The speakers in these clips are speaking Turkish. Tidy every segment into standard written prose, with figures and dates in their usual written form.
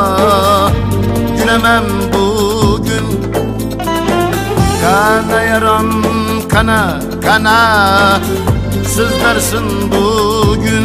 gülemem bugün. Kana yaram kana kana, sızlarsın bugün.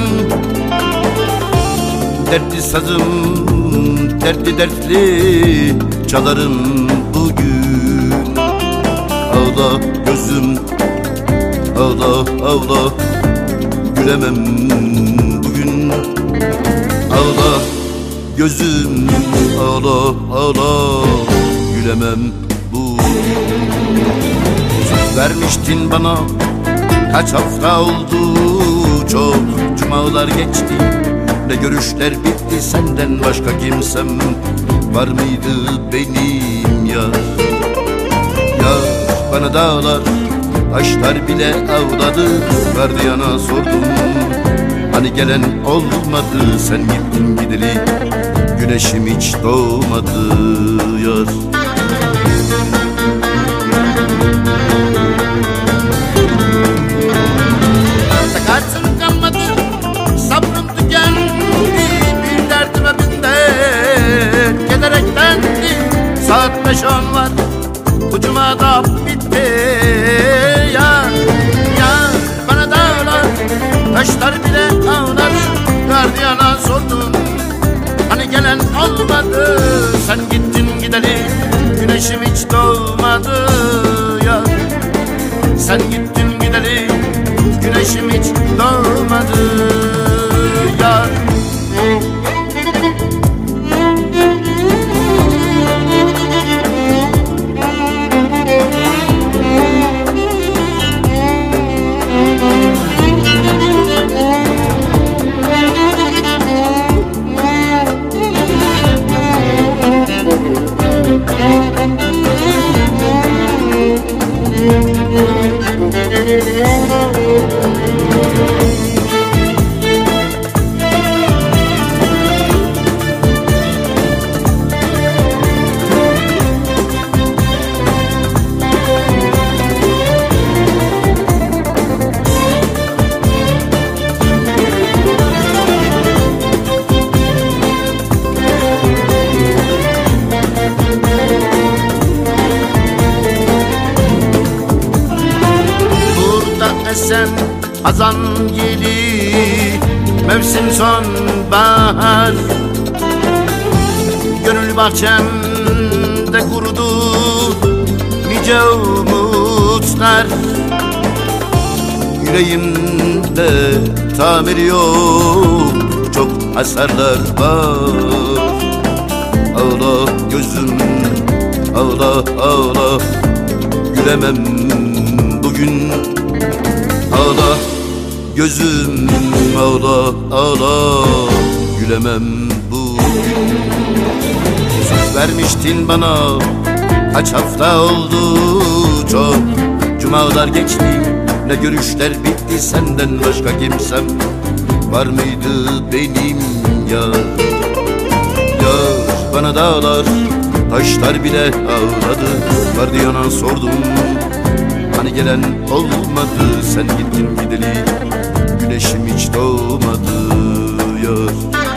Dertli sazım dertli dertli çalarım bugün. Ağla gözüm ağla ağla, gülemem bugün. Ağla gözüm ağla ağla, gülemem bugün. Söz vermiştin bana, kaç hafta oldu, çok cumalar geçti. Ne görüşler bitti, senden başka kimsem var mıydı benim yar? Yar bana dağlar taşlar bile ağladı. Gardiyana sordum, hani gelen olmadı. Sen gittin gideli, güneşim hiç doğmadı yar. Takatsın kalmadı, sabrım tükendi. Bir derdime bin dert kedereklendi. Saat 5-10 var, bu cumada bitti yar. Yar bana dağlar taşlar bile ağladı. Gardiyana sordum, hani gelen olmadı. Sen gittin gideli, güneşim hiç doğmadı yar. Sen gittin gideli, güneşim hiç doğmadı yar. Sen hazan yeli, mevsim sonbahar. Gönül bahçemde kurudu nice umutlar. Yüreğimde tamir yok, çok hasarlar var. Ağla gözüm ağla ağla, gülemem bugün. Ağla gözüm ağla ağla, gülemem bugün. Söz vermiştin bana, kaç hafta oldu, çok cumalar geçti. Ne görüşler bitti, senden başka kimsem var mıydı benim yar? Yar bana dağlar taşlar bile ağladı. Gardiyana sordum, hani gelen olmadı. Sen gittin gideli, güneşim hiç doğmadı yar.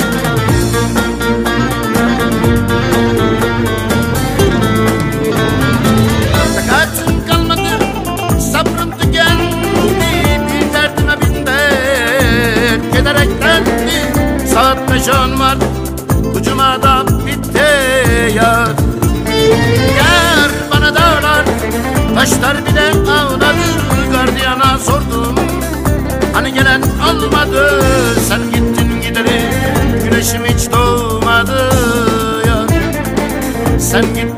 Takatsın kalmadı, sabrım tükendi. Bir derdime bin dert kedereklendi. Saat 5-10 var, bu cumada bitti yar. Yar bana dağlar taşlar bile ağladı. Gardiyana sordum, hani gelen olmadı. Sen gittin gideli, güneşim hiç doğmadı ya. Sen gittin